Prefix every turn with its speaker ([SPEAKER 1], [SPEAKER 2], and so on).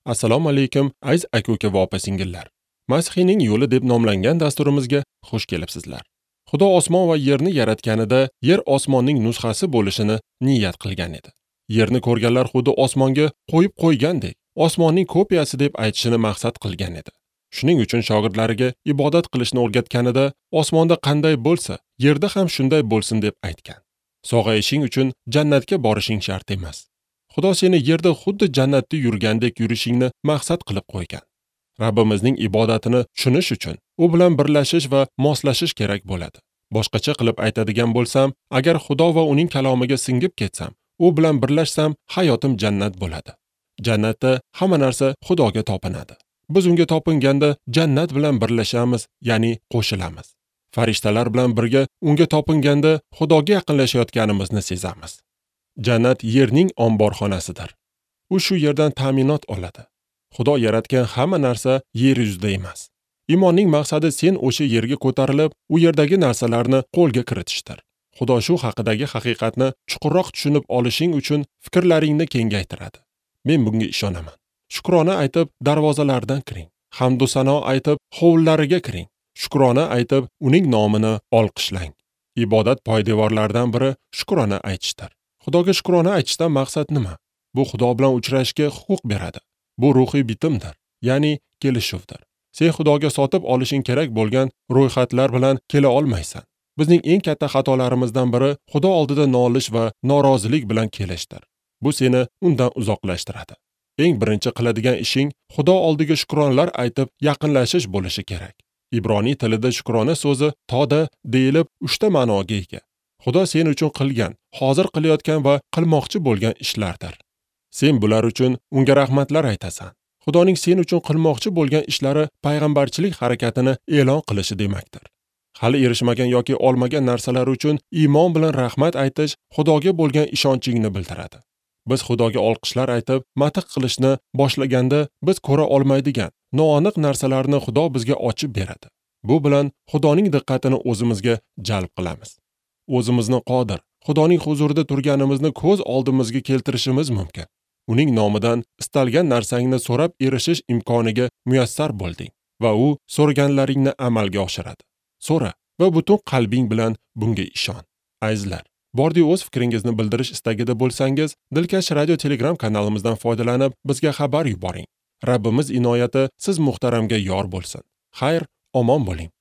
[SPEAKER 1] Assalomu alaykum aziz aka-uka va opa-singillar. Masihiyning yo'li deb nomlangan dasturimizga xush kelibsizlar. Xudo osmon va yerni yaratganida yer osmonning nusxasi bo'lishini niyat qilgan edi. Yerni ko'rganlar xuddi osmonga qo'yib qo'ygandek, osmonning kopiyasi deb aytishini maqsad qilgan edi. Shuning uchun shogirdlariga ibodat qilishni o'rgatganida osmonda qanday bo'lsa, yerda ham shunday bo'lsin deb aytgan. Sog'ayishing uchun jannatga borishing shart emas. Xudo seni yerda xuddi jannatda yurgandek yurishingni maqsad qilib qo'ygan. Rabbimizning ibodatini tushunish uchun u bilan birlashish va moslashish kerak bo'ladi. Boshqacha qilib aytadigan bo'lsam, agar Xudo va uning kalomiga singib ketsam, u bilan birlashsam, hayotim jannat bo'ladi. Jannatda hamma narsa Xudoga topinadi. Biz unga topinganda jannat bilan birlashamiz, ya'ni qo'shilamiz. Farishtalar bilan birga unga topinganda Xudoga yaqinlashayotganimizni sezamiz. Jannat yerning omborxonasidir. U shu yerdan ta'minot oladi. Xudo yaratgan hamma narsa yer yuzida emas. Iymonning maqsadi sen o'sha yerga ko'tarilib, u yerdagi narsalarni qo'lga kiritishdir. Xudo shu haqidagi haqiqatni chuqurroq tushunib olishing uchun fikrlaringni kengaytiradi. Men bunga ishonaman. Shukrona aytib darvozalardan kiring. Hamd va sano aytib hovlilariga kiring. Shukrona aytib uning nomini olqishlang. Ibodat poydevorlaridan biri shukrona aytishdir. Xudoga shukrona aytishdan maqsad nima? Bu Xudo bilan uchrashishga huquq beradi. Bu ruhiy bitimdir, ya'ni kelishuvdir. Sen Xudoga sotib olishing kerak bo'lgan ro'yxatlar bilan kela olmaysan. Bizning eng katta xatolarimizdan biri Xudo oldida nolish va norozilik bilan kelishdir. Bu seni undan uzoqlashtiradi. Eng birinchi qiladigan ishing Xudo oldiga shukronlar aytib yaqinlashish bo'lishi kerak. Ibroniy tilida shukrona so'zi toda deyilib 3 ta ma'noga ega. Xudo sen uchun qilgan, hozir qilayotgan va qilmoqchi bo'lgan ishlardir. Sen bular uchun unga rahmatlar aytasan. Xudoning sen uchun qilmoqchi bo'lgan ishlari payg'ambarchilik harakatini e'lon qilishi demakdir. Hali erishmagan yoki olmagan narsalar uchun iymon bilan rahmat aytish Xudoga bo'lgan ishonchingni bildiradi. Biz Xudoga olqishlar aytib, madh qilishni boshlaganda biz ko'ra olmaydigan noaniq narsalarni Xudo bizga ochib beradi. Bu bilan Xudoning diqqatini o'zimizga jalb qilamiz. O'zimizni qodir, Xudoning huzurida turganimizni ko'z oldimizga keltirishimiz mumkin. Uning nomidan istalgan narsangni so'rab erishish imkoniga muyassar bo'lding va u so'raganlaringni amalga oshiradi. So'ra va butun qalbing bilan bunga ishon. Azizlar, bordi o'z fikringizni bildirish istagida bo'lsangiz, Dilkash radio Telegram kanalimizdan foydalanib bizga xabar yuboring. Rabbimiz inoyati siz muhtaramga yor bo'lsin. Xayr, omon bo'ling.